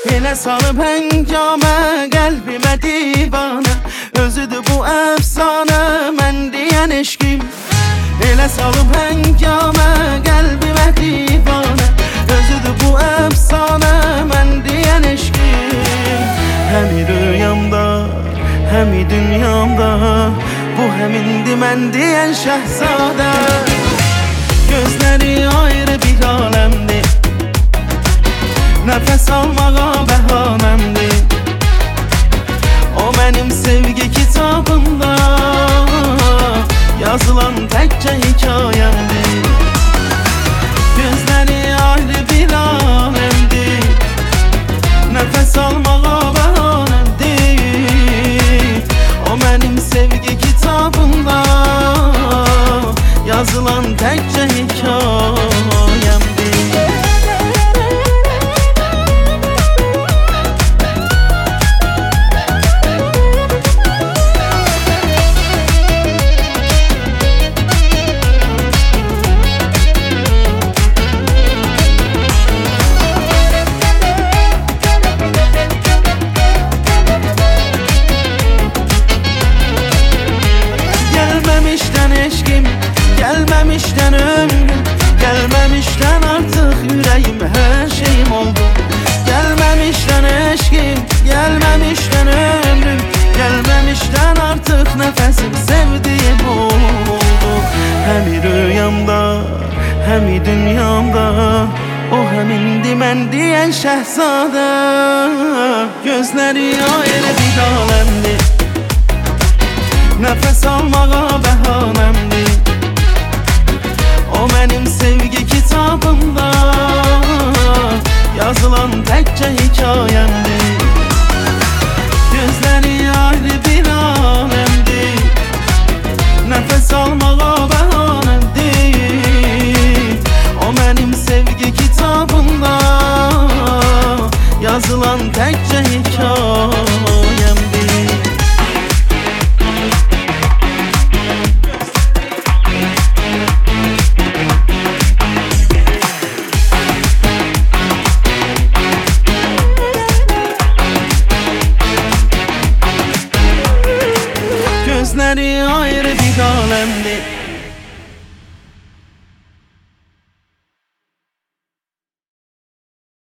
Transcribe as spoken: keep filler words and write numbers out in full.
Elə salıb həngamə, qəlbimə divanə, özüdür bu əfsanə, mən deyən eşqim. Elə salıb həngamə, qəlbimə divanə, özüdür bu əfsanə, mən deyən eşqim. Həmi rüyamda, həmi dünyamda, bu həmindir mən deyən şəhzadə. Gözləri ayrı bir aləmdir, nəfəs almağa bəhanəmdir. O mənim sevgi kitabımda yazılan təkcə hikayəmdir. Gözləri ayrı bir aləmdir, nəfəs almağa bəhanəmdir. O mənim sevgi kitabımda yazılan təkcə hikayəmdir. Gelmemişten eşkim, gelmemişten ömrüm, gelmemişten artık yüreğim, her şeyim oldu. Gelmemişten eşkim, gelmemişten ömrüm, gelmemişten artık nefesim, sevdiğim oldu. Hem rüyamda, hem dünyamda, o həmindir mən deyən şəhzadə. Gözləri ayrı bir aləmdir, nəfəs almağa bəhanəmdir. O mənim sevgi kitabımda yazılan təkcə hikayəmdir. Gözləri ayrı bir aləmdir, nəfəs almağa bəhanəmdir. O mənim sevgi kitabımda yazılan təkcə hikayəmdir. Gözləri ayrı bir aləmdir,